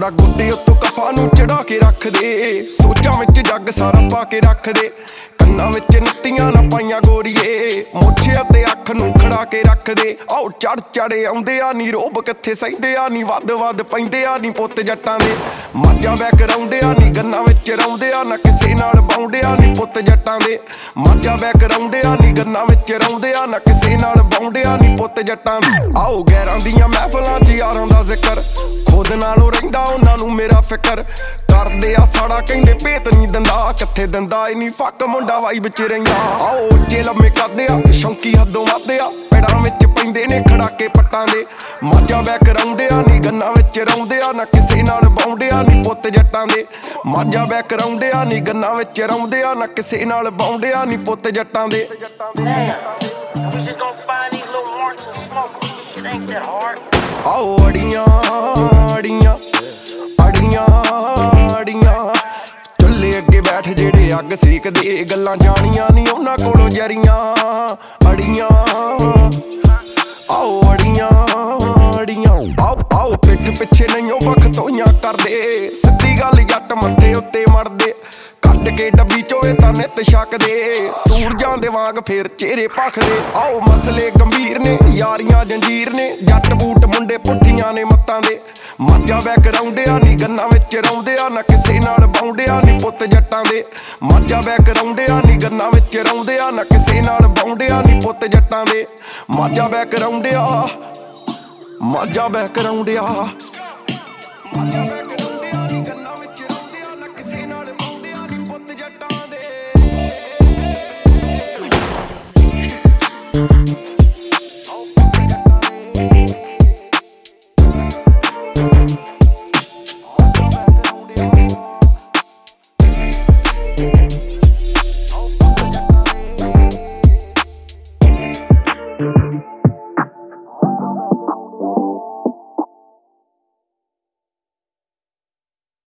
ਤਾਂ ਗੁੱਡੇ ਉੱਤੋਂ ਕਫਾ ਨੂੰ ਚੜਾ ਕੇ ਰੱਖ ਦੇ, ਸੋਚਾਂ ਵਿੱਚ ਜੱਗ ਸਾਰਾ ਪਾ ਕੇ ਰੱਖ ਦੇ। ਕੰਨਾਂ ਵਿੱਚ ਨੱਤੀਆਂ ਨਾ ਪਾਈਆਂ ਗੋਰੀਏ, ਮੋਛਿਆਂ ਤੇ ਅੱਖ ਨੂੰ ਖੜਾ ਕੇ ਰੱਖ ਦੇ। ਆਓ ਚੜ ਚੜੇ ਆਉਂਦੇ ਆ ਨੀ ਰੋਬ ਕਿੱਥੇ ਸਹਿੰਦੇ ਆ ਨੀ, ਵੱਧ ਵੱਧ ਪੈਂਦੇ ਆ ਨੀ ਪੁੱਤ ਜੱਟਾਂ ਦੇ। ਮਾਝਾ ਬੈ ਕਰਾਉਂਦੇ ਆ ਨੀ ਗੰਨਾਂ ਵਿੱਚ ਰੌਂਦੇ ਆ, ਨਾ ਕਿਸੇ ਨਾਲ ਬਾਉਂਦੇ ਆ ਨੀ ਪੁੱਤ ਜੱਟਾਂ ਦੇ। ਮਾਝਾ ਬੈ ਕਰਾਉਂਦੇ ਆ ਨੀ ਗੰਨਾਂ ਵਿੱਚ ਰੌਂਦੇ ਆ, ਨਾ ਕਿਸੇ ਨਾਲ ਬਾਉਂਦੇ ਆ ਨੀ ਪੁੱਤ ਜੱਟਾਂ ਦੇ। ਆਓ ਗੈਰਾਂ ਦੀਆਂ ਮਹਿਫਲਾਂ 'ਚ ਯਾਰਾਂ ਦਾ ਜ਼ਿਕਰ, ਖੁਦ ਨਾਲੋਂ ਰਹਿੰਦਾ ਉਹਨਾਂ ਨੂੰ ਮੇਰਾ ਫਿਕਰ। ਕਰਦੇ ਆ ਸਾੜਾ ਕਹਿੰਦੇ ਭੇਤ ਨਹੀਂ ਦਿੰਦਾ, ਕਿੱਥੇ ਦਿੰਦਾ ਈ ਨੀ ਫੱਕ ਮੁੰਡਾ ਵਾਈ ਵਿੱਚ ਰਹਿੰਦਾ। ਆਓ ਉੱਚੇ ਲੰਮੇ ਕਰਦੇ ਆ ਸ਼ੌਂਕੀ ਹੱਦੋਂ ਵੱਧ ਆ, ਪੈੜਾਂ ਵਿੱਚ ਪੈਂਦੇ ਨੇ ਖੜਾਕੇ ਪੱਟਾਂ ਦੇ। ਮਾਝਾ ਬੈ ਕਰਾਉਂਦੇ ਆ ਨੀ ਗੰਨਾਂ ਵਿੱਚ ਰੌਂਦੇ ਆ, ਨਾ ਕਿਸੇ ਨਾਲ ਬਾਉਂਦੇ ਆ ਨੀ ਪੁੱਤ ਜੱਟਾਂ ਦੇ। ਮਾਝਾ ਬੈ ਕਰਾਉਂਦੇ ਆ ਨੀ ਗੰਨਾਂ ਵਿੱਚ ਰੌਂਦੇ ਆ, ਨਾ ਕਿਸੇ ਨਾਲ ਬਾਉਂਦੇ ਆ ਨੀ ਪੁੱਤ ਜੱਟਾਂ ਦੇ। ਆਓ ਅੜੀਆਂ ਅੜੀਆਂ ਅੜੀਆਂ ਅੜੀਆਂ, ਚੁੱਲ੍ਹੇ ਅੱਗੇ ਬੈਠ ਜਿਹੜੇ ਅੱਗ ਸੇਕਦੇ, ਗੱਲਾਂ ਜਾਣੀਆਂ ਨੀ ਉਹਨਾਂ ਕੋਲੋਂ ਜਰੀਆਂ। ਅੜੀਆਂ ਆਓ ਅੜੀਆਂ ਅੜੀਆਂ, ਆਓ ਪਿੱਠ ਪਿੱਛੇ ਨਹੀਂਓ ਬਖਤੋਈਆਂ ਕਰਦੇ, ਸਿੱਧੀ ਗੱਲ ਜੱਟ ਮੱਥੇ ਉੱਤੇ ਮੜਦੇ। ਕੱਢ ਕੇ ਡੱਬੀ ਚੋਏ ਤਾਂ ਨਿੱਤ ਛਕਦੇ, ਸੂਰਜਾਂ ਦੇ ਵਾਂਗ ਫੇਰ ਚਿਹਰੇ ਭਖਦੇ। ਆਓ ਮਸਲੇ ਗੰਭੀਰ ਨੇ, ਯਾਰੀਆਂ ਜੰਜੀਰ ਨੇ, ਜੱਟ ਬੂਟ ਮੁੰਡੇ ਪੁੱਠੀਆਂ ਨੇ ਮੱਤਾਂ ਦੇ। ਮਾਝਾ ਬੈ ਕਰਾਉਂਦੇ ਆ ਨੀ ਗੰਨਾਂ ਵਿੱਚ ਰੌਂਦੇ ਆ, ਨਾ ਕਿਸੇ ਨਾਲ ਬਾਉਂਦੇ ਆ ਨੀ ਪੁੱਤ ਜੱਟਾਂ ਦੇ। ਮਾਝਾ ਬੈ ਕਰਾਉਂਦੇ ਆ ਨੀ ਗੰਨਾਂ ਵਿੱਚ ਰੌਂਦੇ ਆ, ਨਾ ਕਿਸੇ ਨਾਲ ਬਾਉਂਦੇ ਆ ਨੀ ਪੁੱਤ ਜੱਟਾਂ ਦੇ। ਮਾਝਾ ਬੈ ਕਰਾਉਂਦੇ ਆ, ਮਾਝਾ ਬੈ ਕਰਾਉਂਦੇ ਆ, ਮਾਝਾ ਬੈ ਕਰਾਉਂਦੇ ਆ ਨੀ ਗੰਨਾਂ ਵਿੱਚ ਰੌਂਦੇ ਆ, ਨਾ ਕਿਸੇ ਨਾਲ ਬਾਉਂਦੇ ਆ ਨੀ ਪੁੱਤ ਜੱਟਾਂ ਦੇ।